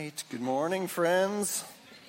Right. Good morning, friends.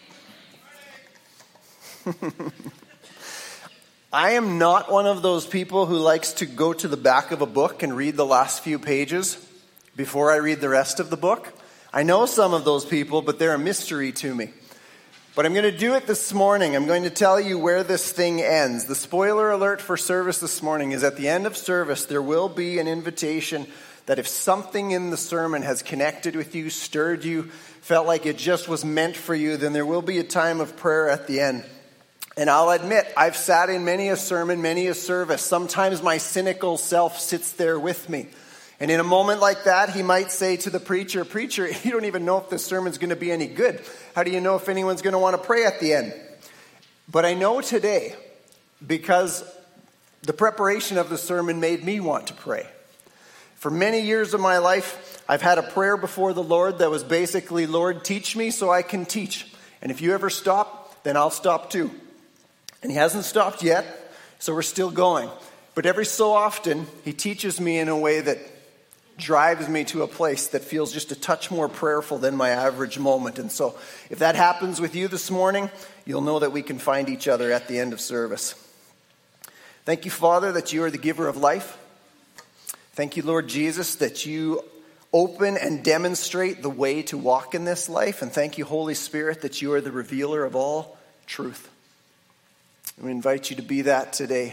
I am not one of those people who likes to go to the back of a book and read the last few pages before I read the rest of the book. I know some of those people, but they're a mystery to me. But I'm going to do it this morning. I'm going to tell you where this thing ends. The spoiler alert for service this morning is at the end of service, there will be an invitation that if something in the sermon has connected with you, stirred you, felt like it just was meant for you, then there will be a time of prayer at the end. And I'll admit, I've sat in many a sermon, many a service. Sometimes my cynical self sits there with me. And in a moment like that, he might say to the preacher, "Preacher, you don't even know if this sermon's going to be any good. How do you know if anyone's going to want to pray at the end?" But I know today, because the preparation of the sermon made me want to pray. For many years of my life, I've had a prayer before the Lord that was basically, "Lord, teach me so I can teach. And if you ever stop, then I'll stop too." And he hasn't stopped yet, so we're still going. But every so often, he teaches me in a way that drives me to a place that feels just a touch more prayerful than my average moment. And so if that happens with you this morning, you'll know that we can find each other at the end of service. Thank you, Father, that you are the giver of life. Thank you, Lord Jesus, that you open and demonstrate the way to walk in this life. And thank you, Holy Spirit, that you are the revealer of all truth. We invite you to be that today.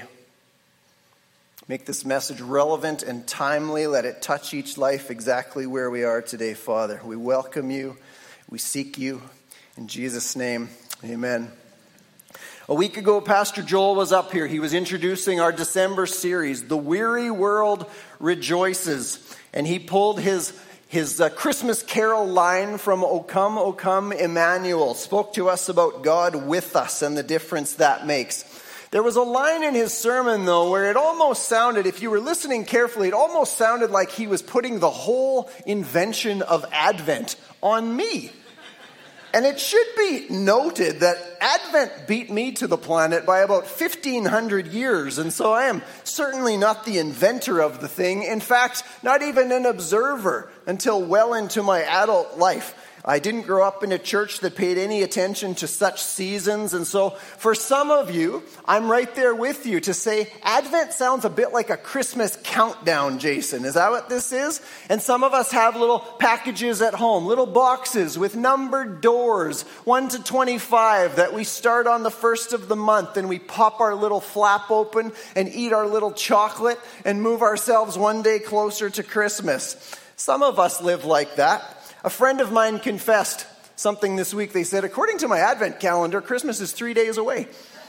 Make this message relevant and timely. Let it touch each life exactly where we are today, Father. We welcome you. We seek you. In Jesus' name, amen. A week ago, Pastor Joel was up here. He was introducing our December series, The Weary World Rejoices. And he pulled his Christmas carol line from O Come, O Come, Emmanuel. Spoke to us about God with us and the difference that makes. There was a line in his sermon, though, where it almost sounded, if you were listening carefully, it almost sounded like he was putting the whole invention of Advent on me. And it should be noted that Advent beat me to the planet by about 1,500 years, and so I am certainly not the inventor of the thing. In fact, not even an observer until well into my adult life. I didn't grow up in a church that paid any attention to such seasons, and so for some of you, I'm right there with you to say, Advent sounds a bit like a Christmas countdown, Jason. Is that what this is? And some of us have little packages at home, little boxes with numbered doors, 1 to 25, that we start on the first of the month, and we pop our little flap open and eat our little chocolate and move ourselves one day closer to Christmas. Some of us live like that. A friend of mine confessed something this week. They said, according to my Advent calendar, Christmas is 3 days away.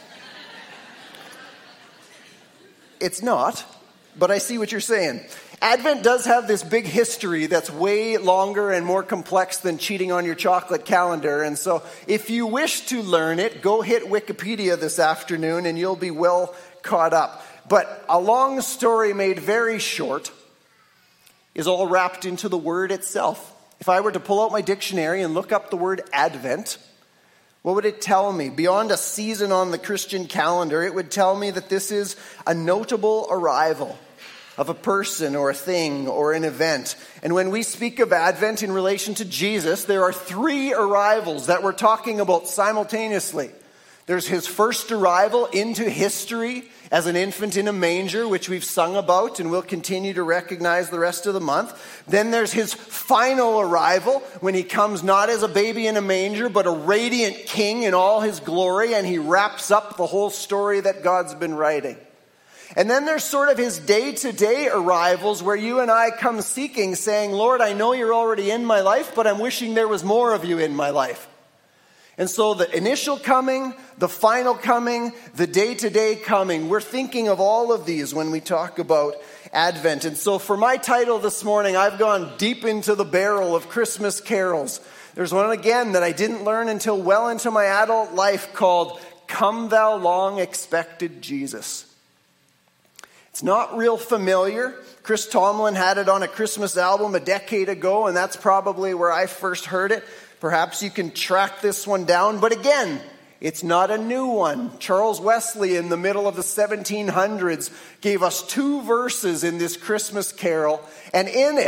It's not, but I see what you're saying. Advent does have this big history that's way longer and more complex than cheating on your chocolate calendar. And so if you wish to learn it, go hit Wikipedia this afternoon and you'll be well caught up. But a long story made very short is all wrapped into the word itself. If I were to pull out my dictionary and look up the word Advent, what would it tell me? Beyond a season on the Christian calendar, it would tell me that this is a notable arrival of a person or a thing or an event. And when we speak of Advent in relation to Jesus, there are 3 arrivals that we're talking about simultaneously. There's his first arrival into history as an infant in a manger, which we've sung about and will continue to recognize the rest of the month. Then there's his final arrival when he comes not as a baby in a manger, but a radiant king in all his glory, and he wraps up the whole story that God's been writing. And then there's sort of his day-to-day arrivals where you and I come seeking, saying, "Lord, I know you're already in my life, but I'm wishing there was more of you in my life." And so the initial coming, the final coming, the day-to-day coming, we're thinking of all of these when we talk about Advent. And so for my title this morning, I've gone deep into the barrel of Christmas carols. There's one again that I didn't learn until well into my adult life called Come Thou Long Expected Jesus. It's not real familiar. Chris Tomlin had it on a Christmas album a decade ago, and that's probably where I first heard it. Perhaps you can track this one down. But again, it's not a new one. Charles Wesley in the middle of the 1700s gave us 2 verses in this Christmas carol. And in it,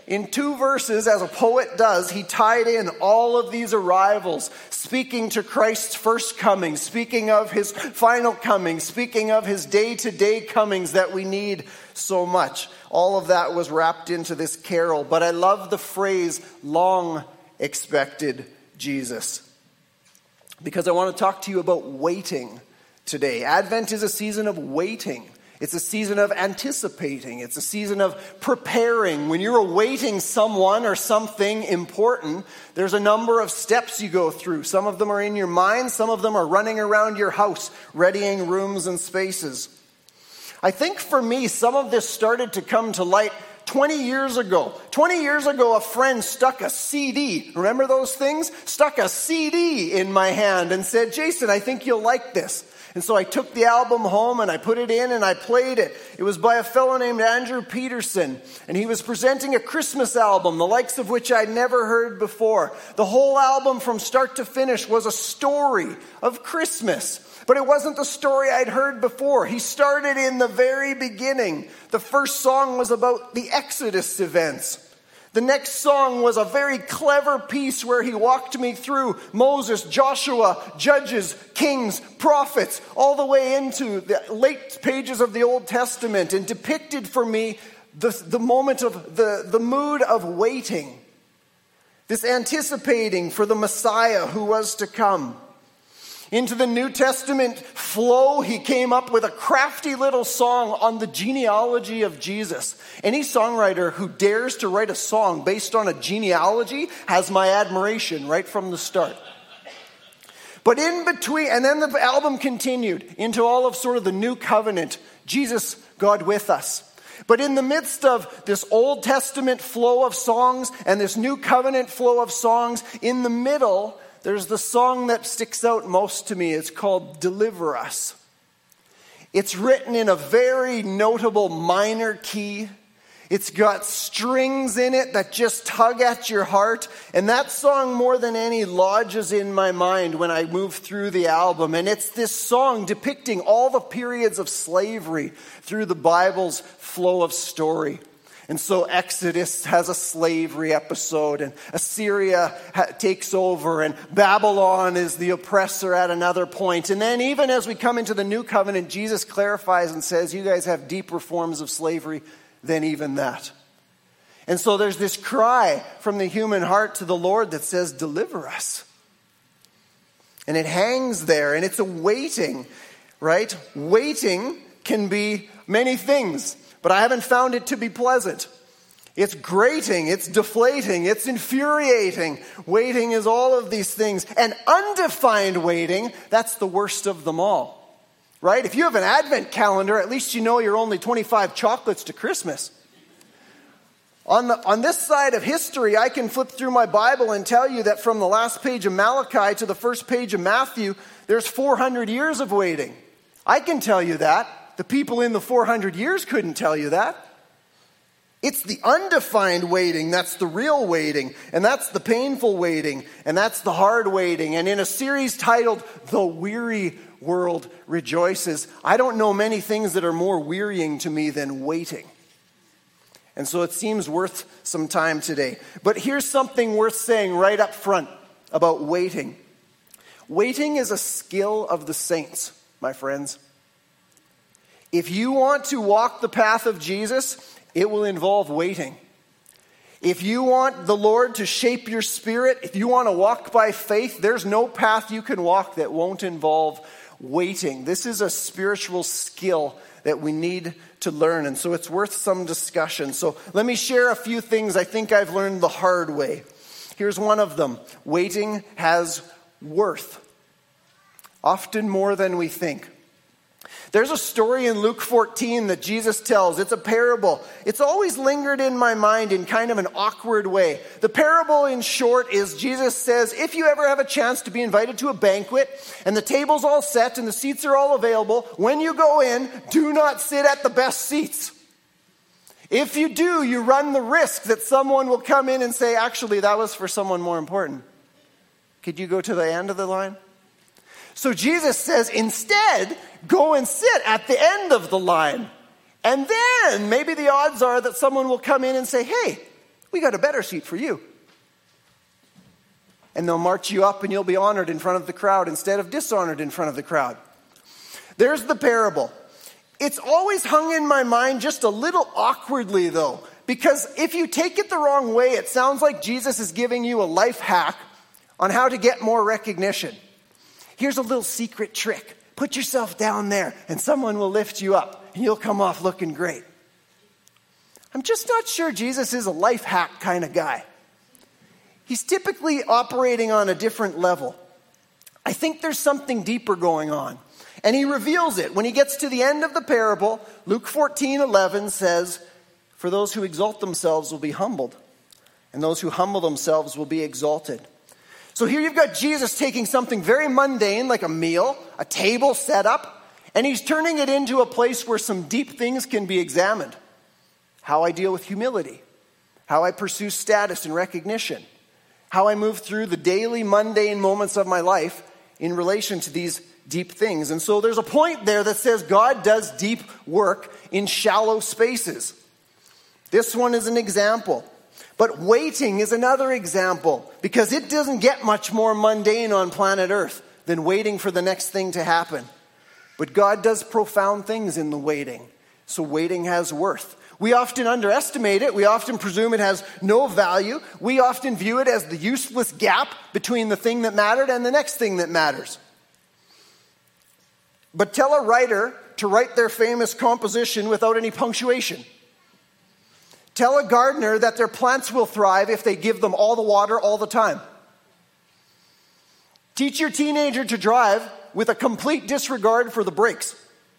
in 2 verses, as a poet does, he tied in all of these arrivals, speaking to Christ's first coming, speaking of his final coming, speaking of his day-to-day comings that we need so much. All of that was wrapped into this carol. But I love the phrase, long expected Jesus, because I want to talk to you about waiting today. Advent is a season of waiting. It's a season of anticipating. It's a season of preparing. When you're awaiting someone or something important, there's a number of steps you go through. Some of them are in your mind. Some of them are running around your house, readying rooms and spaces. I think for me, some of this started to come to light 20 years ago. 20 years ago, a friend stuck a CD. Remember those things? Stuck a CD in my hand and said, "Jason, I think you'll like this." And so I took the album home and I put it in and I played it. It was by a fellow named Andrew Peterson. And he was presenting a Christmas album, the likes of which I'd never heard before. The whole album from start to finish was a story of Christmas. But it wasn't the story I'd heard before. He started in the very beginning. The first song was about the Exodus events. The next song was a very clever piece where he walked me through Moses, Joshua, Judges, Kings, Prophets, all the way into the late pages of the Old Testament, and depicted for me the moment of the mood of waiting, this anticipating for the Messiah who was to come. Into the New Testament flow, he came up with a crafty little song on the genealogy of Jesus. Any songwriter who dares to write a song based on a genealogy has my admiration right from the start. But in between, and then the album continued into all of sort of the new covenant, Jesus, God with us. But in the midst of this Old Testament flow of songs and this new covenant flow of songs, in the middle, there's the song that sticks out most to me. It's called Deliver Us. It's written in a very notable minor key. It's got strings in it that just tug at your heart. And that song, more than any, lodges in my mind when I move through the album. And it's this song depicting all the periods of slavery through the Bible's flow of story. And so Exodus has a slavery episode, and Assyria takes over, and Babylon is the oppressor at another point. And then even as we come into the new covenant, Jesus clarifies and says, you guys have deeper forms of slavery than even that. And so there's this cry from the human heart to the Lord that says, deliver us. And it hangs there, and it's a waiting, right? Waiting can be many things. But I haven't found it to be pleasant. It's grating, it's deflating, it's infuriating. Waiting is all of these things. And undefined waiting, that's the worst of them all. Right? If you have an Advent calendar, at least you know you're only 25 chocolates to Christmas. On this side of history, I can flip through my Bible and tell you that from the last page of Malachi to the first page of Matthew, there's 400 years of waiting. I can tell you that. The people in the 400 years couldn't tell you that. It's the undefined waiting that's the real waiting, and that's the painful waiting, and that's the hard waiting. And in a series titled The Weary World Rejoices, I don't know many things that are more wearying to me than waiting. And so it seems worth some time today. But here's something worth saying right up front about waiting. Waiting is a skill of the saints, my friends. If you want to walk the path of Jesus, it will involve waiting. If you want the Lord to shape your spirit, if you want to walk by faith, there's no path you can walk that won't involve waiting. This is a spiritual skill that we need to learn, and so it's worth some discussion. So let me share a few things I think I've learned the hard way. Here's one of them. Waiting has worth, often more than we think. There's a story in Luke 14 that Jesus tells. It's a parable. It's always lingered in my mind in kind of an awkward way. The parable, in short, is Jesus says, if you ever have a chance to be invited to a banquet and the table's all set and the seats are all available, when you go in, do not sit at the best seats. If you do, you run the risk that someone will come in and say, actually, that was for someone more important. Could you go to the end of the line? So Jesus says, instead, go and sit at the end of the line. And then maybe the odds are that someone will come in and say, hey, We got a better seat for you. And they'll march you up and you'll be honored in front of the crowd instead of dishonored in front of the crowd. There's the parable. It's always hung in my mind just a little awkwardly though, because if you take it the wrong way, it sounds like Jesus is giving you a life hack on how to get more recognition. Here's a little secret trick. Put yourself down there and someone will lift you up and you'll come off looking great. I'm just not sure Jesus is a life hack kind of guy. He's typically operating on a different level. I think there's something deeper going on. And he reveals it. When he gets to the end of the parable, Luke 14:11 says, "For those who exalt themselves will be humbled, and those who humble themselves will be exalted." So here you've got Jesus taking something very mundane, like a meal, a table set up, and he's turning it into a place where some deep things can be examined. How I deal with humility, how I pursue status and recognition, how I move through the daily mundane moments of my life in relation to these deep things. And so there's a point there that says God does deep work in shallow spaces. This one is an example. But waiting is another example, because it doesn't get much more mundane on planet Earth than waiting for the next thing to happen. But God does profound things in the waiting. So waiting has worth. We often underestimate it. We often presume it has no value. We often view it as the useless gap between the thing that mattered and the next thing that matters. But tell a writer to write their famous composition without any punctuation. Tell a gardener that their plants will thrive if they give them all the water all the time. Teach your teenager to drive with a complete disregard for the brakes.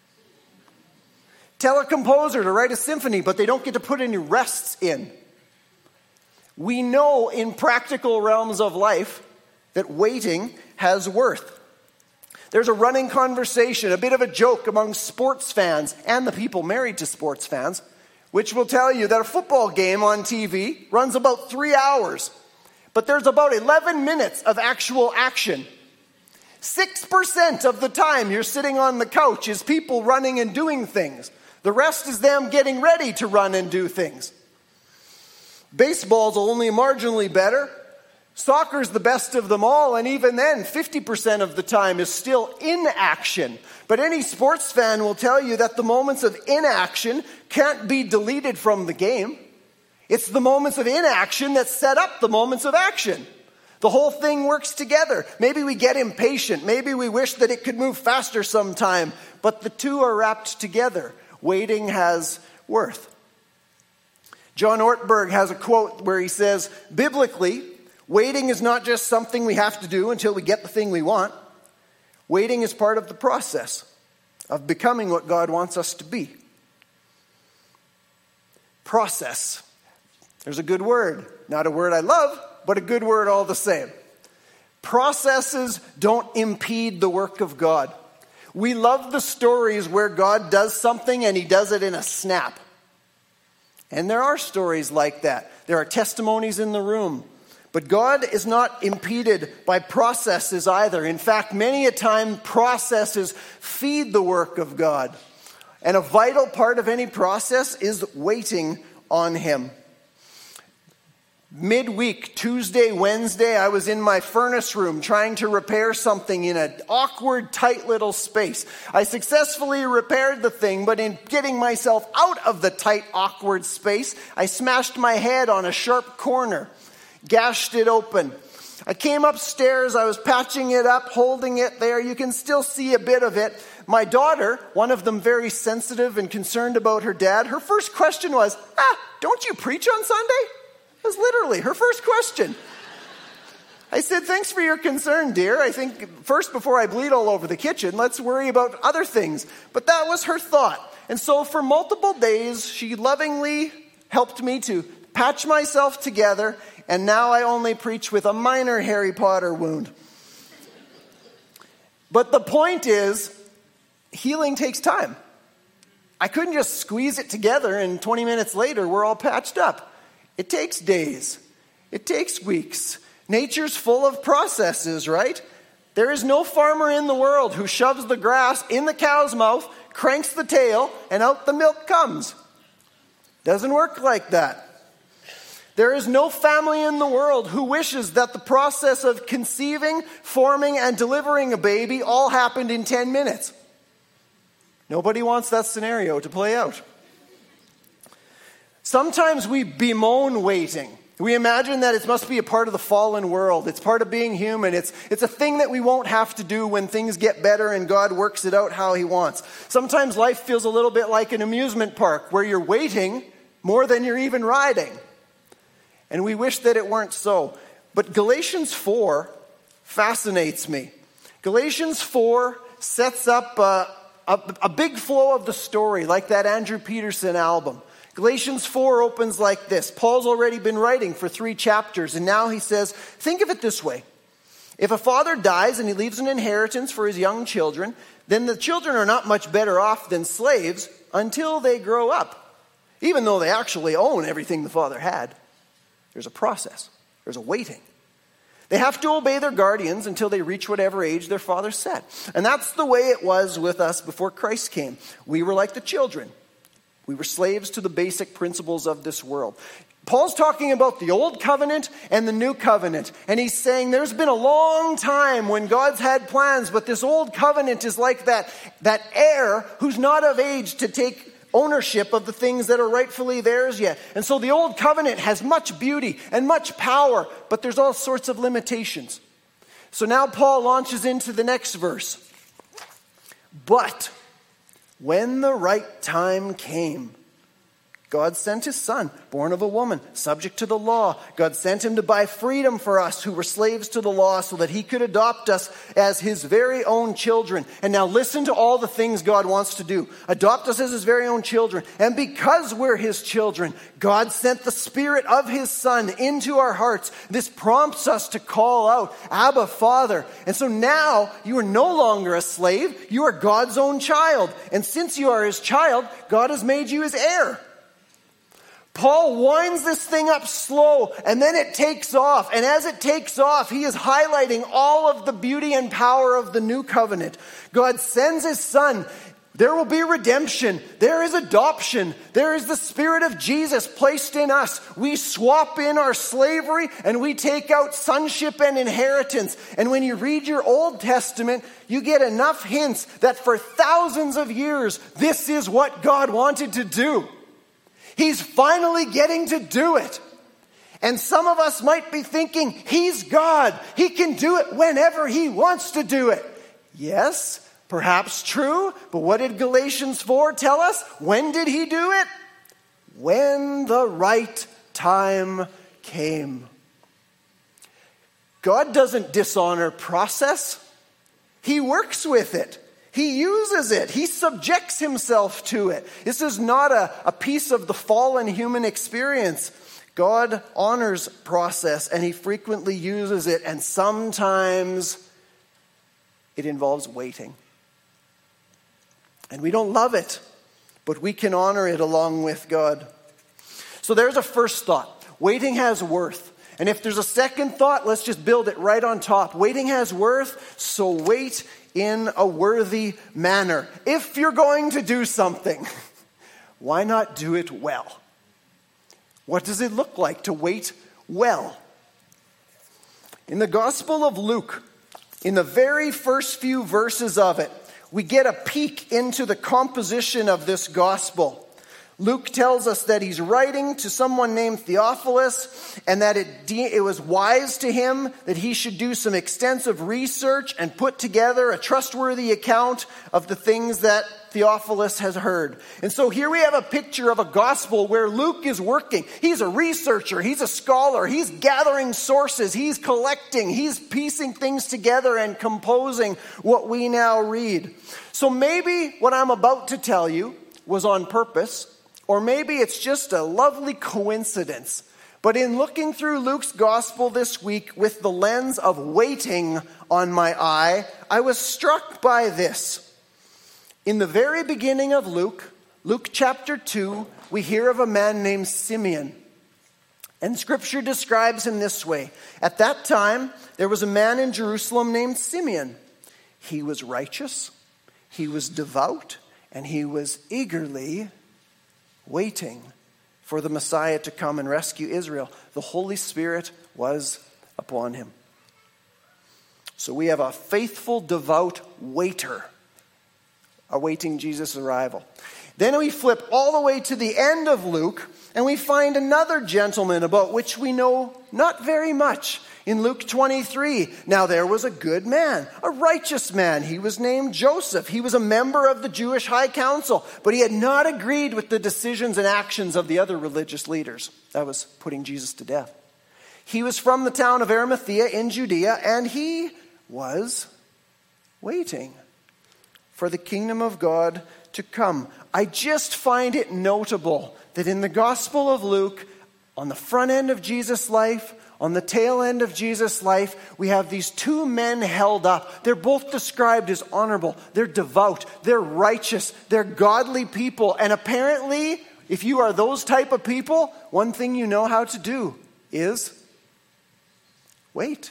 Tell a composer to write a symphony, but they don't get to put any rests in. We know in practical realms of life that waiting has worth. There's a running conversation, a bit of a joke among sports fans and the people married to sports fans, which will tell you that a football game on TV runs about 3 hours, but there's about 11 minutes of actual action. 6% of the time you're sitting on the couch is people running and doing things. The rest is them getting ready to run and do things. Baseball's only marginally better. Soccer's the best of them all, and even then, 50% of the time is still inaction. But any sports fan will tell you that the moments of inaction can't be deleted from the game. It's the moments of inaction that set up the moments of action. The whole thing works together. Maybe we get impatient. Maybe we wish that it could move faster sometime. But the two are wrapped together. Waiting has worth. John Ortberg has a quote where he says, biblically, waiting is not just something we have to do until we get the thing we want. Waiting is part of the process of becoming what God wants us to be. Process. There's a good word. Not a word I love, but a good word all the same. Processes don't impede the work of God. We love the stories where God does something and he does it in a snap. And there are stories like that. There are testimonies in the room. But God is not impeded by processes either. In fact, many a time processes feed the work of God. And a vital part of any process is waiting on him. Midweek, Tuesday, Wednesday, I was in my furnace room trying to repair something in an awkward, tight little space. I successfully repaired the thing, but in getting myself out of the tight, awkward space, I smashed my head on a sharp corner, gashed it open. I came upstairs, I was patching it up, holding it there. You can still see a bit of it. My daughter, one of them very sensitive and concerned about her dad, her first question was, don't you preach on Sunday? That was literally her first question. I said, thanks for your concern, dear. I think first, before I bleed all over the kitchen, let's worry about other things. But that was her thought. And so for multiple days, she lovingly helped me to patch myself together, and now I only preach with a minor Harry Potter wound. But the point is, healing takes time. I couldn't just squeeze it together and 20 minutes later we're all patched up. It takes days. It takes weeks. Nature's full of processes, right? There is no farmer in the world who shoves the grass in the cow's mouth, cranks the tail, and out the milk comes. Doesn't work like that. There is no family in the world who wishes that the process of conceiving, forming, and delivering a baby all happened in 10 minutes. Nobody wants that scenario to play out. Sometimes we bemoan waiting. We imagine that it must be a part of the fallen world. It's part of being human. It's a thing that we won't have to do when things get better and God works it out how he wants. Sometimes life feels a little bit like an amusement park where you're waiting more than you're even riding. And we wish that it weren't so. But Galatians 4 fascinates me. Galatians 4 sets up a big flow of the story, like that Andrew Peterson album. Galatians 4 opens like this. Paul's already been writing for 3 chapters, and now he says, think of it this way. If a father dies and he leaves an inheritance for his young children, then the children are not much better off than slaves until they grow up, even though they actually own everything the father had. There's a process. There's a waiting. They have to obey their guardians until they reach whatever age their father set. And that's the way it was with us before Christ came. We were like the children. We were slaves to the basic principles of this world. Paul's talking about the old covenant and the new covenant. And he's saying there's been a long time when God's had plans, but this old covenant is like that heir who's not of age to take ownership of the things that are rightfully theirs yet. And so the old covenant has much beauty and much power, but there's all sorts of limitations. So now Paul launches into the next verse. But when the right time came, God sent his son, born of a woman, subject to the law. God sent him to buy freedom for us who were slaves to the law so that he could adopt us as his very own children. And now listen to all the things God wants to do. Adopt us as his very own children. And because we're his children, God sent the Spirit of his Son into our hearts. This prompts us to call out, Abba, Father. And so now you are no longer a slave. You are God's own child. And since you are his child, God has made you his heir. Paul winds this thing up slow, and then it takes off. And as it takes off, he is highlighting all of the beauty and power of the new covenant. God sends his son. There will be redemption. There is adoption. There is the Spirit of Jesus placed in us. We swap in our slavery, and we take out sonship and inheritance. And when you read your Old Testament, you get enough hints that for thousands of years, this is what God wanted to do. He's finally getting to do it. And some of us might be thinking, he's God. He can do it whenever he wants to do it. Yes, perhaps true. But what did Galatians 4 tell us? When did he do it? When the right time came. God doesn't dishonor process. He works with it. He uses it. He subjects himself to it. This is not a piece of the fallen human experience. God honors process, and he frequently uses it, and sometimes it involves waiting. And we don't love it, but we can honor it along with God. So there's a first thought. Waiting has worth. And if there's a second thought, let's just build it right on top. Waiting has worth, so wait in a worthy manner. If you're going to do something, why not do it well? What does it look like to wait well? In the Gospel of Luke, in the very first few verses of it, we get a peek into the composition of this gospel. Luke tells us that he's writing to someone named Theophilus, and that it was wise to him that he should do some extensive research and put together a trustworthy account of the things that Theophilus has heard. And so here we have a picture of a gospel where Luke is working. He's a researcher, he's a scholar, he's gathering sources, he's collecting, he's piecing things together and composing what we now read. So maybe what I'm about to tell you was on purpose, or maybe it's just a lovely coincidence. But in looking through Luke's gospel this week with the lens of waiting on my eye, I was struck by this. In the very beginning of Luke chapter 2, we hear of a man named Simeon. And Scripture describes him this way. At that time, there was a man in Jerusalem named Simeon. He was righteous, he was devout, and he was eagerly waiting for the Messiah to come and rescue Israel. The Holy Spirit was upon him. So we have a faithful, devout waiter awaiting Jesus' arrival. Then we flip all the way to the end of Luke, and we find another gentleman about which we know not very much. In Luke 23, now there was a good man, a righteous man. He was named Joseph. He was a member of the Jewish High Council, but he had not agreed with the decisions and actions of the other religious leaders. That was putting Jesus to death. He was from the town of Arimathea in Judea, and he was waiting for the kingdom of God to come. I just find it notable that in the Gospel of Luke, on the front end of Jesus' life, on the tail end of Jesus' life, we have these two men held up. They're both described as honorable. They're devout. They're righteous. They're godly people. And apparently, if you are those type of people, one thing you know how to do is wait.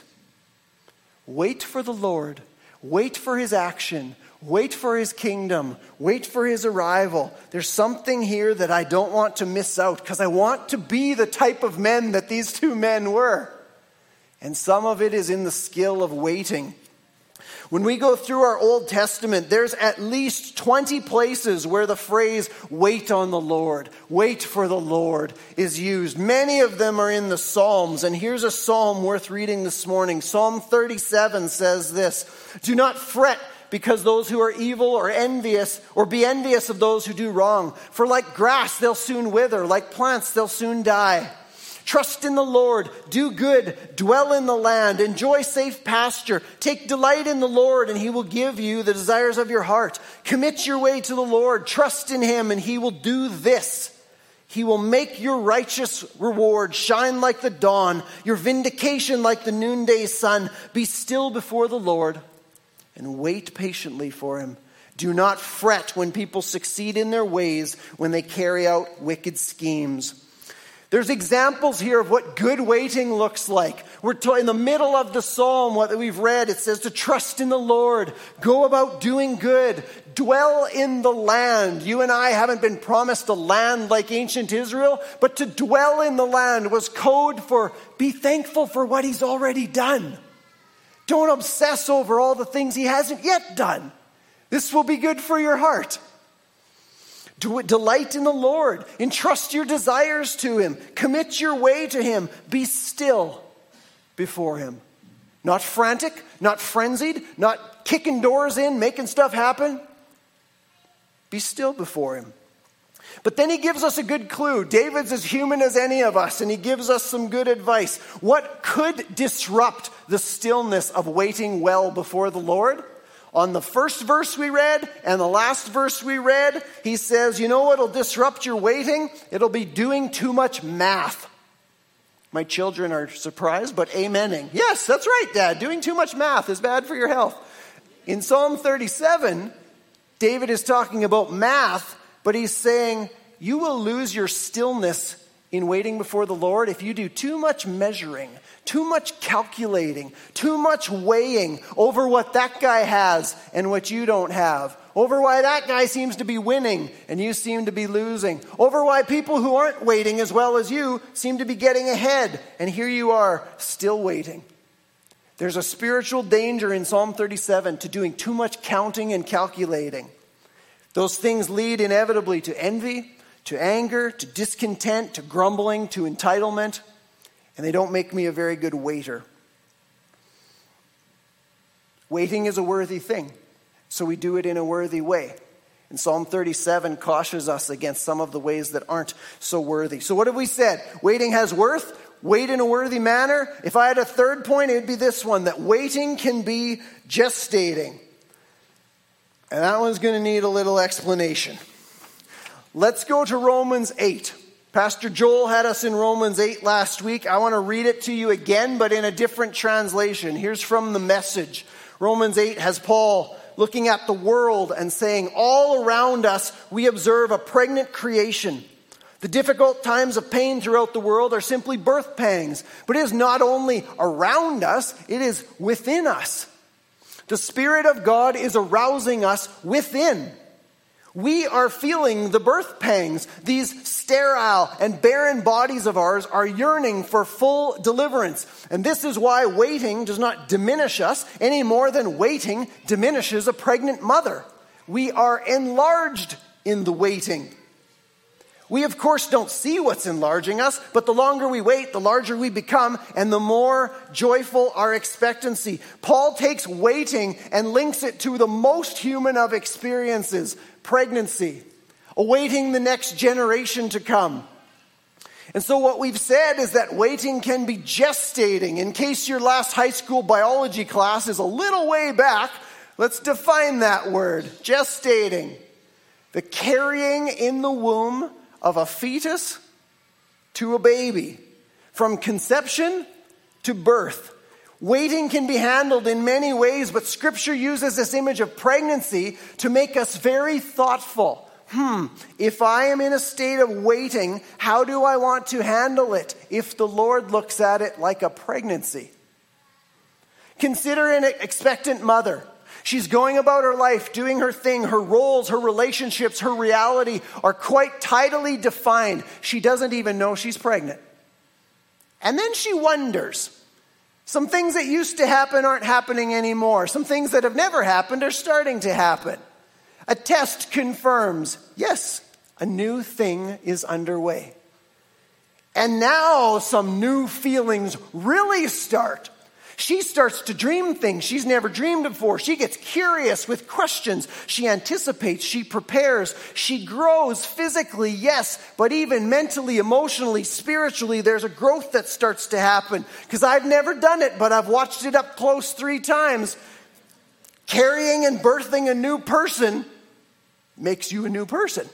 Wait for the Lord. Wait for his action. Wait for his kingdom. Wait for his arrival. There's something here that I don't want to miss out because I want to be the type of men that these two men were. And some of it is in the skill of waiting. When we go through our Old Testament, there's at least 20 places where the phrase, wait on the Lord, wait for the Lord, is used. Many of them are in the Psalms, and here's a psalm worth reading this morning. Psalm 37 says this, do not fret because those who are evil or envious, or be envious of those who do wrong. For like grass, they'll soon wither. Like plants, they'll soon die. Trust in the Lord, do good, dwell in the land, enjoy safe pasture. Take delight in the Lord, and he will give you the desires of your heart. Commit your way to the Lord, trust in him, and he will do this. He will make your righteous reward shine like the dawn, your vindication like the noonday sun. Be still before the Lord and wait patiently for him. Do not fret when people succeed in their ways, when they carry out wicked schemes. There's examples here of what good waiting looks like. We're in the middle of the psalm, what we've read, it says to trust in the Lord, go about doing good, dwell in the land. You and I haven't been promised a land like ancient Israel, but to dwell in the land was code for be thankful for what he's already done. Don't obsess over all the things he hasn't yet done. This will be good for your heart. Delight in the Lord. Entrust your desires to him. Commit your way to him. Be still before him. Not frantic, not frenzied, not kicking doors in, making stuff happen. Be still before him. But then he gives us a good clue. David's as human as any of us, and he gives us some good advice. What could disrupt the stillness of waiting well before the Lord? On the first verse we read and the last verse we read, he says, you know what'll disrupt your waiting? It'll be doing too much math. My children are surprised, but amening. Yes, that's right, Dad. Doing too much math is bad for your health. In Psalm 37, David is talking about math, but he's saying, you will lose your stillness in waiting before the Lord if you do too much measuring, too much calculating, too much weighing over what that guy has and what you don't have, over why that guy seems to be winning and you seem to be losing, over why people who aren't waiting as well as you seem to be getting ahead, and here you are still waiting. There's a spiritual danger in Psalm 37 to doing too much counting and calculating. Those things lead inevitably to envy, to anger, to discontent, to grumbling, to entitlement, and they don't make me a very good waiter. Waiting is a worthy thing, so we do it in a worthy way. And Psalm 37 cautions us against some of the ways that aren't so worthy. So what have we said? Waiting has worth. Wait in a worthy manner. If I had a third point, it would be this one, that waiting can be gestating. And that one's going to need a little explanation. Let's go to Romans 8. Pastor Joel had us in Romans 8 last week. I want to read it to you again, but in a different translation. Here's from the Message. Romans 8 has Paul looking at the world and saying, all around us we observe a pregnant creation. The difficult times of pain throughout the world are simply birth pangs. But it is not only around us, it is within us. The Spirit of God is arousing us within. We are feeling the birth pangs. These sterile and barren bodies of ours are yearning for full deliverance. And this is why waiting does not diminish us any more than waiting diminishes a pregnant mother. We are enlarged in the waiting. We, of course, don't see what's enlarging us, but the longer we wait, the larger we become, and the more joyful our expectancy. Paul takes waiting and links it to the most human of experiences, pregnancy, awaiting the next generation to come. And so what we've said is that waiting can be gestating. In case your last high school biology class is a little way back, let's define that word, gestating. The carrying in the womb of a fetus to a baby, from conception to birth. Waiting can be handled in many ways, but Scripture uses this image of pregnancy to make us very thoughtful. If I am in a state of waiting, how do I want to handle it if the Lord looks at it like a pregnancy? Consider an expectant mother. She's going about her life, doing her thing. Her roles, her relationships, her reality are quite tidily defined. She doesn't even know she's pregnant. And then she wonders. Some things that used to happen aren't happening anymore. Some things that have never happened are starting to happen. A test confirms, yes, a new thing is underway. And now some new feelings really start. She starts to dream things she's never dreamed before. She gets curious with questions. She anticipates. She prepares. She grows physically, yes, but even mentally, emotionally, spiritually, there's a growth that starts to happen. Because I've never done it, but I've watched it up close 3 times. Carrying and birthing a new person makes you a new person.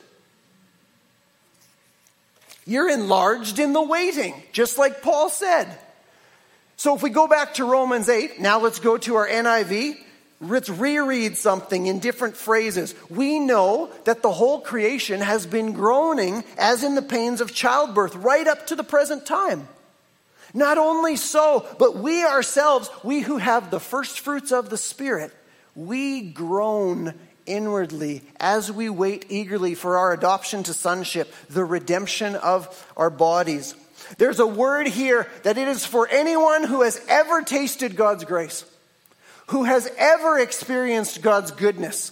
You're enlarged in the waiting, just like Paul said. So if we go back to Romans 8, now let's go to our NIV. Let's reread something in different phrases. We know that the whole creation has been groaning as in the pains of childbirth right up to the present time. Not only so, but we ourselves, we who have the first fruits of the Spirit, we groan inwardly as we wait eagerly for our adoption to sonship, the redemption of our bodies. There's a word here that it is for anyone who has ever tasted God's grace, who has ever experienced God's goodness.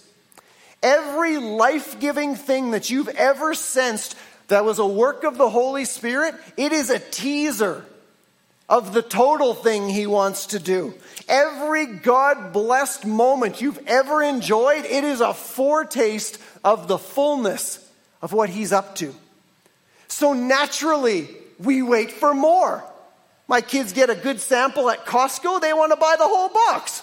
Every life-giving thing that you've ever sensed that was a work of the Holy Spirit, it is a teaser of the total thing He wants to do. Every God-blessed moment you've ever enjoyed, it is a foretaste of the fullness of what He's up to. So naturally, we wait for more. My kids get a good sample at Costco, they want to buy the whole box.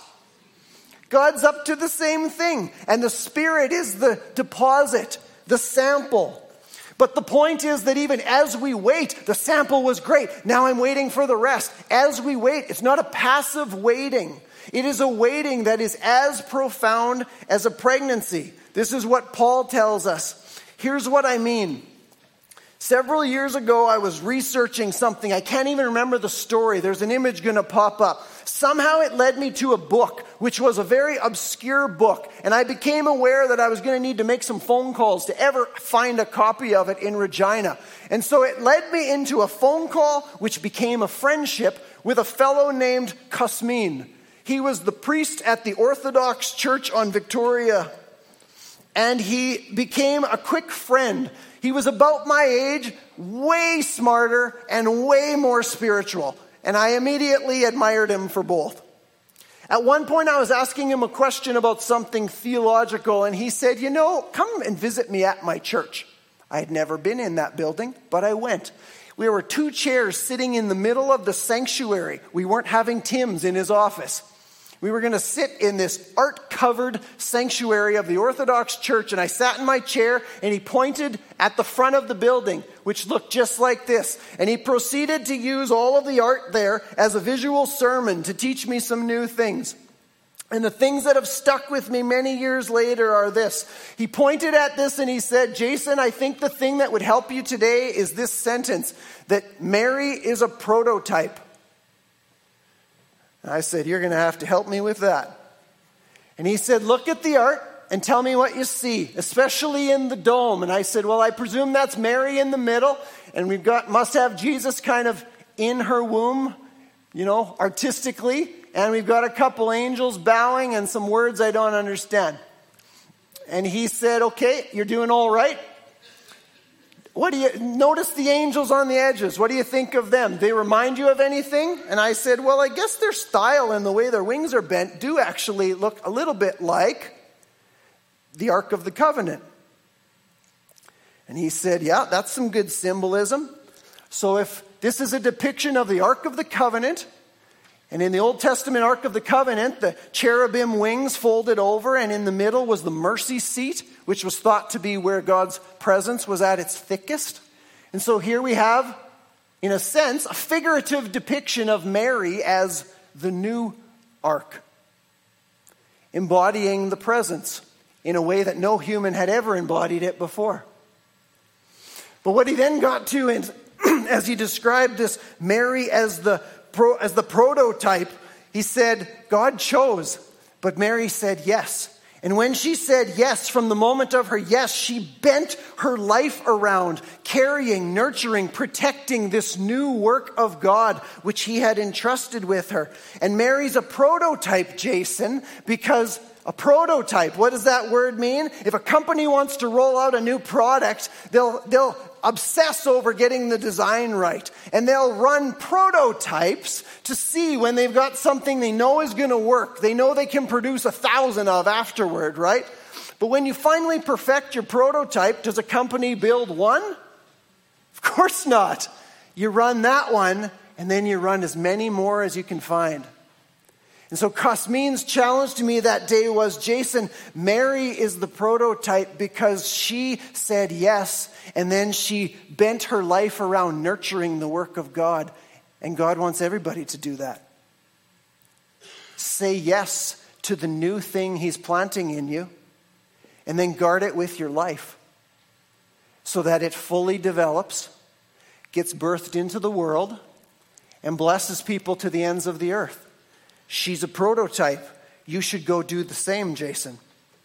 God's up to the same thing. And the Spirit is the deposit, the sample. But the point is that even as we wait, the sample was great. Now I'm waiting for the rest. As we wait, it's not a passive waiting. It is a waiting that is as profound as a pregnancy. This is what Paul tells us. Here's what I mean. Several years ago, I was researching something. I can't even remember the story. There's an image going to pop up. Somehow it led me to a book, which was a very obscure book. And I became aware that I was going to need to make some phone calls to ever find a copy of it in Regina. And so it led me into a phone call, which became a friendship with a fellow named Cosmin. He was the priest at the Orthodox Church on Victoria. And he became a quick friend. He was about my age, way smarter and way more spiritual. And I immediately admired him for both. At one point I was asking him a question about something theological, and he said, come and visit me at my church. I had never been in that building, but I went. We were 2 chairs sitting in the middle of the sanctuary. We weren't having Tim's in his office. We were going to sit in this art-covered sanctuary of the Orthodox Church, and I sat in my chair, and he pointed at the front of the building, which looked just like this. And he proceeded to use all of the art there as a visual sermon to teach me some new things. And the things that have stuck with me many years later are this. He pointed at this and he said, Jason, I think the thing that would help you today is this sentence, that Mary is a prototype. I said, you're going to have to help me with that. And he said, look at the art and tell me what you see, especially in the dome. And I said, well, I presume that's Mary in the middle, and must have Jesus kind of in her womb, artistically, and we've got a couple angels bowing and some words I don't understand. And he said, okay, you're doing all right. Notice the angels on the edges. What do you think of them? They remind you of anything? And I said, well, I guess their style and the way their wings are bent do actually look a little bit like the Ark of the Covenant. And he said, yeah, that's some good symbolism. So if this is a depiction of the Ark of the Covenant, and in the Old Testament Ark of the Covenant, the cherubim wings folded over, and in the middle was the mercy seat, which was thought to be where God's presence was at its thickest. And so here we have, in a sense, a figurative depiction of Mary as the new ark, embodying the presence in a way that no human had ever embodied it before. But what he then got to, as he described this Mary as the prototype, he said, God chose, but Mary said yes. And when she said yes, from the moment of her yes, she bent her life around, carrying, nurturing, protecting this new work of God, which he had entrusted with her. And Mary's a prototype, Jason, because a prototype, what does that word mean? If a company wants to roll out a new product, they'll obsess over getting the design right. And they'll run prototypes to see when they've got something they know is going to work. They know they can produce 1,000 of afterward, right? But when you finally perfect your prototype, does a company build one? Of course not. You run that one, and then you run as many more as you can find. And so Cosmin's challenge to me that day was, Jason, Mary is the prototype because she said yes, and then she bent her life around nurturing the work of God. And God wants everybody to do that. Say yes to the new thing he's planting in you, and then guard it with your life so that it fully develops, gets birthed into the world, and blesses people to the ends of the earth. She's a prototype. You should go do the same, Jason.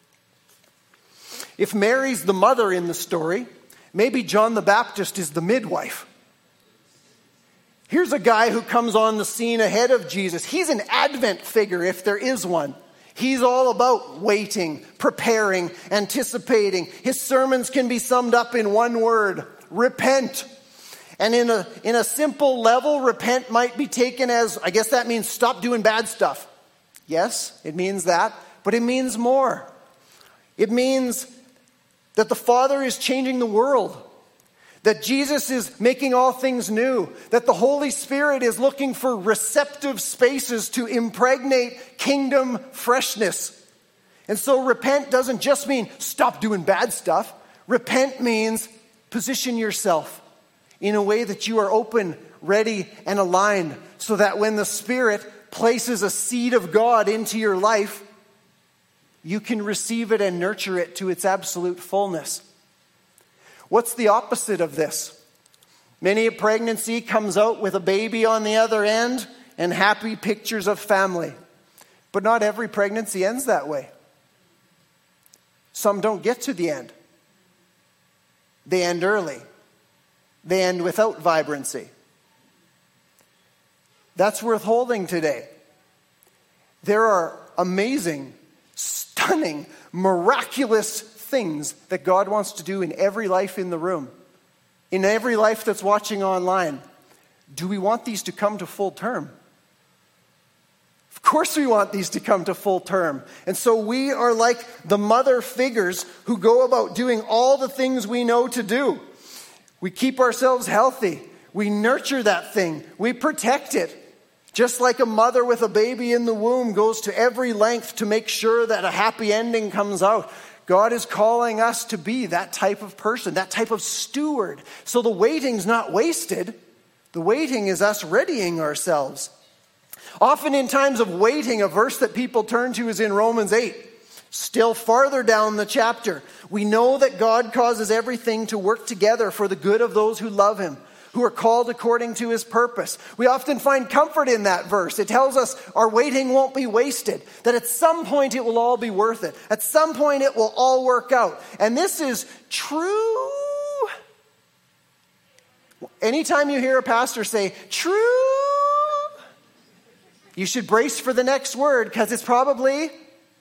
If Mary's the mother in the story, maybe John the Baptist is the midwife. Here's a guy who comes on the scene ahead of Jesus. He's an Advent figure, if there is one. He's all about waiting, preparing, anticipating. His sermons can be summed up in one word: repent. And in a simple level, repent might be taken as, I guess that means stop doing bad stuff. Yes, it means that, but it means more. It means that the Father is changing the world, that Jesus is making all things new, that the Holy Spirit is looking for receptive spaces to impregnate kingdom freshness. And so repent doesn't just mean stop doing bad stuff. Repent means position yourself in a way that you are open, ready, and aligned, so that when the Spirit places a seed of God into your life, you can receive it and nurture it to its absolute fullness. What's the opposite of this? Many a pregnancy comes out with a baby on the other end and happy pictures of family. But not every pregnancy ends that way. Some don't get to the end. They end early. They end without vibrancy. That's worth holding today. There are amazing, stunning, miraculous things that God wants to do in every life in the room, in every life that's watching online. Do we want these to come to full term? Of course we want these to come to full term. And so we are like the mother figures who go about doing all the things we know to do. We keep ourselves healthy. We nurture that thing. We protect it. Just like a mother with a baby in the womb goes to every length to make sure that a happy ending comes out. God is calling us to be that type of person, that type of steward. So the waiting's not wasted. The waiting is us readying ourselves. Often in times of waiting, a verse that people turn to is in Romans 8. Still farther down the chapter, we know that God causes everything to work together for the good of those who love him, who are called according to his purpose. We often find comfort in that verse. It tells us our waiting won't be wasted, that at some point it will all be worth it. At some point it will all work out. And this is true. Anytime you hear a pastor say, true, you should brace for the next word, because it's probably,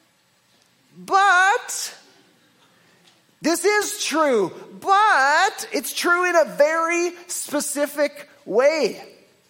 but. This is true, but it's true in a very specific way.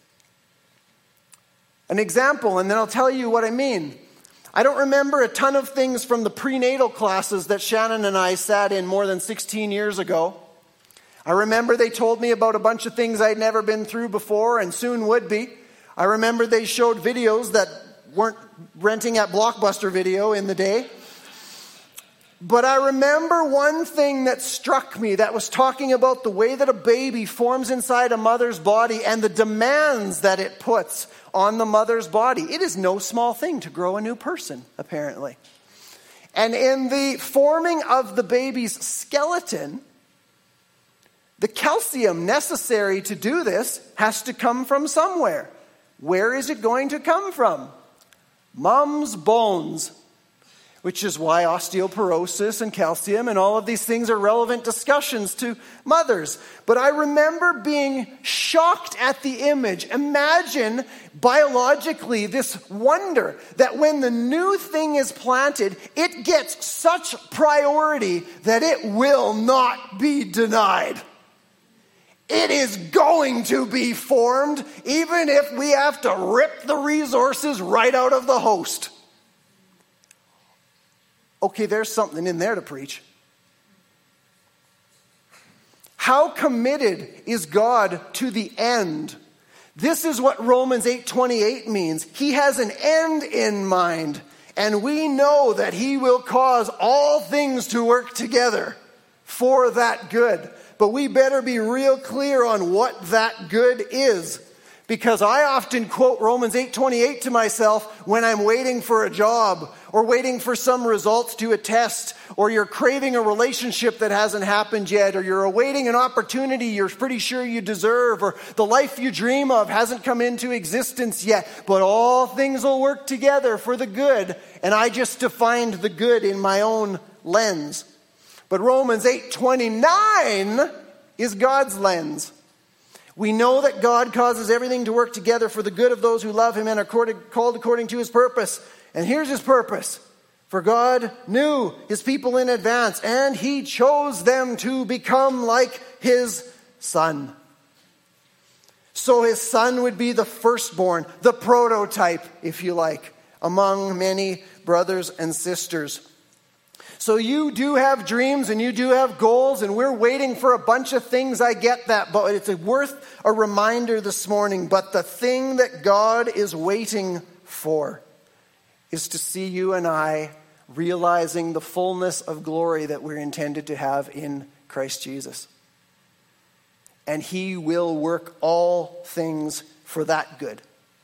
An example, and then I'll tell you what I mean. I don't remember a ton of things from the prenatal classes that Shannon and I sat in more than 16 years ago. I remember they told me about a bunch of things I'd never been through before and soon would be. I remember they showed videos that weren't renting at Blockbuster Video in the day. But I remember one thing that struck me that was talking about the way that a baby forms inside a mother's body and the demands that it puts on the mother's body. It is no small thing to grow a new person, apparently. And in the forming of the baby's skeleton, the calcium necessary to do this has to come from somewhere. Where is it going to come from? Mom's bones. Which is why osteoporosis and calcium and all of these things are relevant discussions to mothers. But I remember being shocked at the image. Imagine biologically this wonder that when the new thing is planted, it gets such priority that it will not be denied. It is going to be formed, even if we have to rip the resources right out of the host. Okay, there's something in there to preach. How committed is God to the end? This is what Romans 8:28 means. He has an end in mind, and we know that he will cause all things to work together for that good. But we better be real clear on what that good is. Because I often quote Romans 8:28 to myself when I'm waiting for a job or waiting for some results to a test, or you're craving a relationship that hasn't happened yet, or you're awaiting an opportunity you're pretty sure you deserve, or the life you dream of hasn't come into existence yet. But all things will work together for the good, and I just defined the good in my own lens. But Romans 8:29 is God's lens. We know that God causes everything to work together for the good of those who love him and are called according to his purpose. And here's his purpose. For God knew his people in advance, and he chose them to become like his son. So his son would be the firstborn, the prototype, if you like, among many brothers and sisters. So you do have dreams and you do have goals, and we're waiting for a bunch of things. I get that, but it's worth a reminder this morning. But the thing that God is waiting for is to see you and I realizing the fullness of glory that we're intended to have in Christ Jesus. And he will work all things for that good.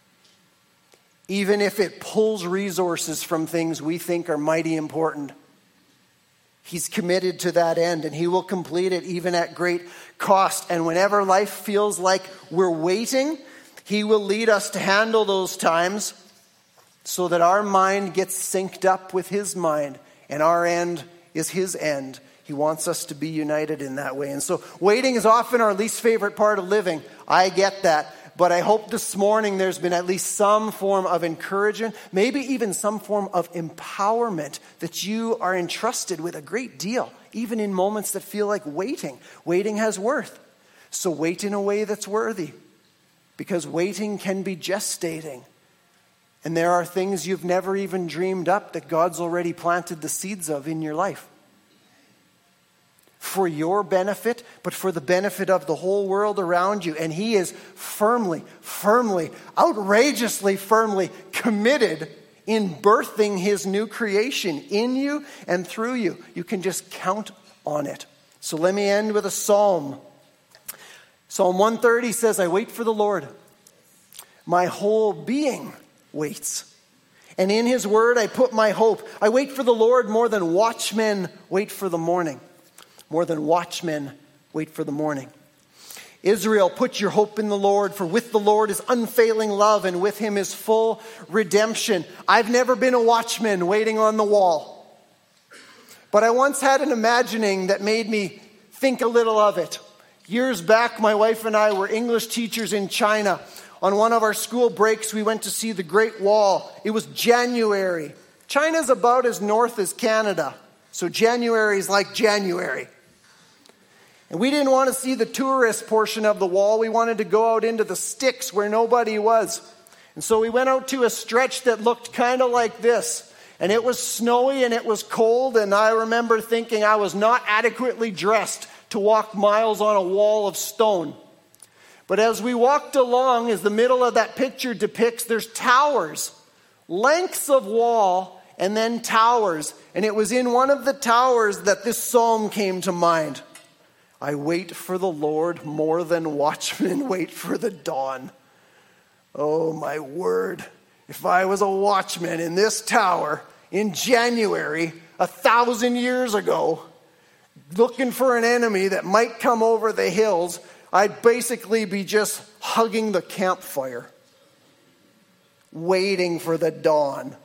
Even if it pulls resources from things we think are mighty important. He's committed to that end, and he will complete it even at great cost. And whenever life feels like we're waiting, he will lead us to handle those times so that our mind gets synced up with his mind, and our end is his end. He wants us to be united in that way. And so waiting is often our least favorite part of living. I get that. But I hope this morning there's been at least some form of encouragement, maybe even some form of empowerment, that you are entrusted with a great deal, even in moments that feel like waiting. Waiting has worth. So wait in a way that's worthy, because waiting can be gestating. And there are things you've never even dreamed up that God's already planted the seeds of in your life. For your benefit, but for the benefit of the whole world around you. And he is firmly, outrageously firmly committed in birthing his new creation in you and through you. You can just count on it. So let me end with a psalm. Psalm 130 says, I wait for the Lord. My whole being waits. And in his word I put my hope. I wait for the Lord more than watchmen wait for the morning. More than watchmen wait for the morning. Israel, put your hope in the Lord, for with the Lord is unfailing love, and with him is full redemption. I've never been a watchman waiting on the wall, but I once had an imagining that made me think a little of it. Years back, my wife and I were English teachers in China. On one of our school breaks, we went to see the Great Wall. It was January. China's about as north as Canada, so January is like January. And we didn't want to see the tourist portion of the wall. We wanted to go out into the sticks where nobody was. And so we went out to a stretch that looked kind of like this. And it was snowy and it was cold. And I remember thinking I was not adequately dressed to walk miles on a wall of stone. But as we walked along, as the middle of that picture depicts, there's towers, lengths of wall, and then towers. And it was in one of the towers that this psalm came to mind. I wait for the Lord more than watchmen wait for the dawn. Oh, my word. If I was a watchman in this tower in January 1,000 years ago, looking for an enemy that might come over the hills, I'd basically be just hugging the campfire, waiting for the dawn.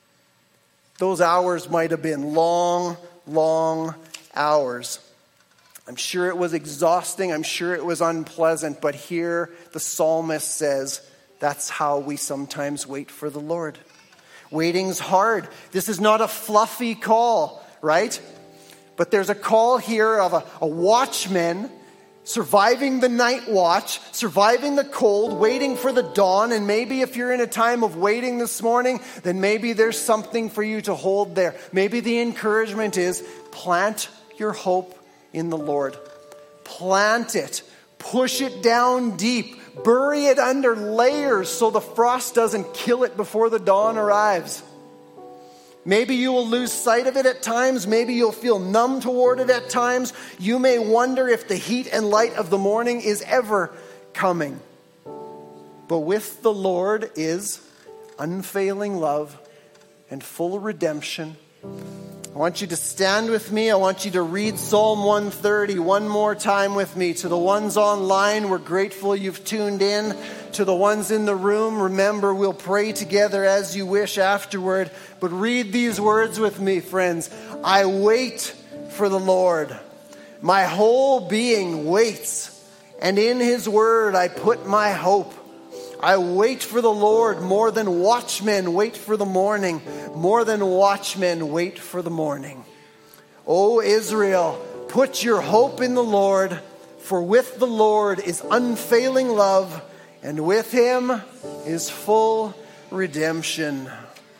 Those hours might have been long, long hours. I'm sure it was exhausting. I'm sure it was unpleasant. But here the psalmist says, that's how we sometimes wait for the Lord. Waiting's hard. This is not a fluffy call, right? But there's a call here of a watchman surviving the night watch, surviving the cold, waiting for the dawn. And maybe if you're in a time of waiting this morning, then maybe there's something for you to hold there. Maybe the encouragement is plant your hope in the Lord. Plant it. Push it down deep. Bury it under layers so the frost doesn't kill it before the dawn arrives. Maybe you will lose sight of it at times. Maybe you'll feel numb toward it at times. You may wonder if the heat and light of the morning is ever coming. But with the Lord is unfailing love and full redemption. I want you to stand with me. I want you to read Psalm 130 one more time with me. To the ones online, we're grateful you've tuned in. To the ones in the room, remember, we'll pray together as you wish afterward. But read these words with me, friends. I wait for the Lord. My whole being waits, and in his word I put my hope. I wait for the Lord more than watchmen wait for the morning. More than watchmen wait for the morning. O Israel, put your hope in the Lord, for with the Lord is unfailing love, and with him is full redemption.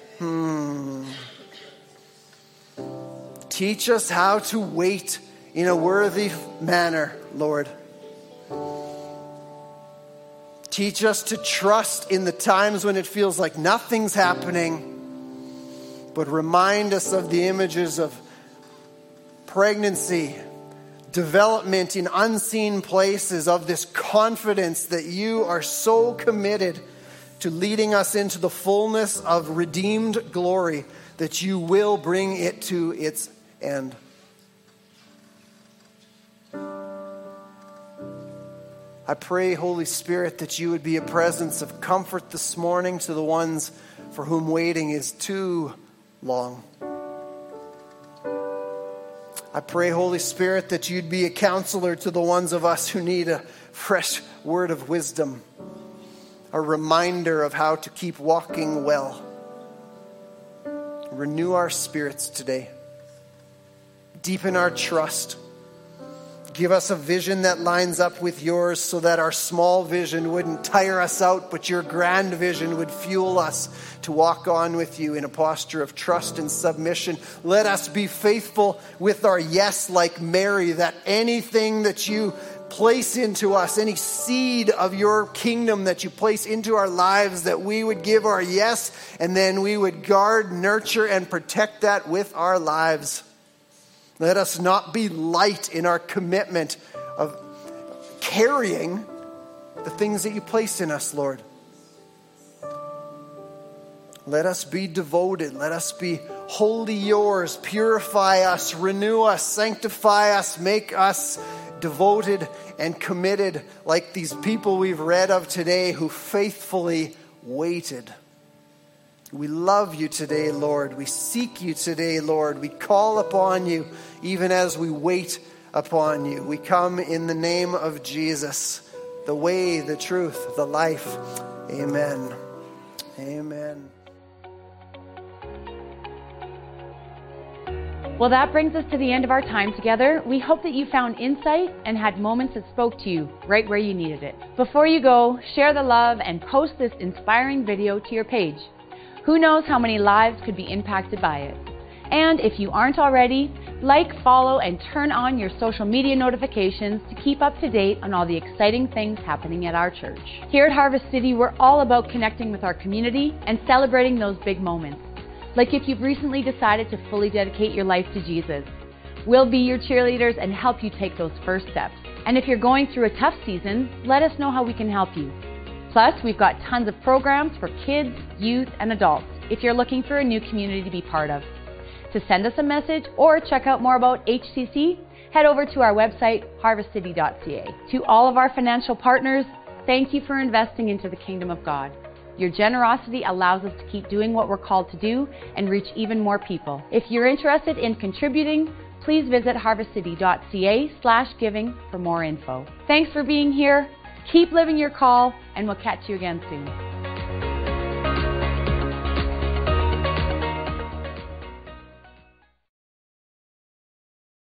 Teach us how to wait in a worthy manner, Lord. Teach us to trust in the times when it feels like nothing's happening, but remind us of the images of pregnancy, development in unseen places, of this confidence that you are so committed to leading us into the fullness of redeemed glory that you will bring it to its end. I pray, Holy Spirit, that you would be a presence of comfort this morning to the ones for whom waiting is too long. I pray, Holy Spirit, that you'd be a counselor to the ones of us who need a fresh word of wisdom, a reminder of how to keep walking well. Renew our spirits today. Deepen our trust. Give us a vision that lines up with yours so that our small vision wouldn't tire us out, but your grand vision would fuel us to walk on with you in a posture of trust and submission. Let us be faithful with our yes like Mary, that anything that you place into us, any seed of your kingdom that you place into our lives, that we would give our yes, and then we would guard, nurture, and protect that with our lives. Let us not be light in our commitment of carrying the things that you place in us, Lord. Let us be devoted. Let us be wholly yours. Purify us, renew us, sanctify us, make us devoted and committed like these people we've read of today who faithfully waited. We love you today, Lord. We seek you today, Lord. We call upon you even as we wait upon you. We come in the name of Jesus, the way, the truth, the life. Amen. Amen. Well, that brings us to the end of our time together. We hope that you found insight and had moments that spoke to you right where you needed it. Before you go, share the love and post this inspiring video to your page. Who knows how many lives could be impacted by it? And if you aren't already, like, follow, and turn on your social media notifications to keep up to date on all the exciting things happening at our church. Here at Harvest City, we're all about connecting with our community and celebrating those big moments. Like if you've recently decided to fully dedicate your life to Jesus. We'll be your cheerleaders and help you take those first steps. And if you're going through a tough season, let us know how we can help you. Plus, we've got tons of programs for kids, youth, and adults if you're looking for a new community to be part of. To send us a message or check out more about HCC, head over to our website, harvestcity.ca. To all of our financial partners, thank you for investing into the kingdom of God. Your generosity allows us to keep doing what we're called to do and reach even more people. If you're interested in contributing, please visit harvestcity.ca/giving for more info. Thanks for being here. Keep living your call, and we'll catch you again soon.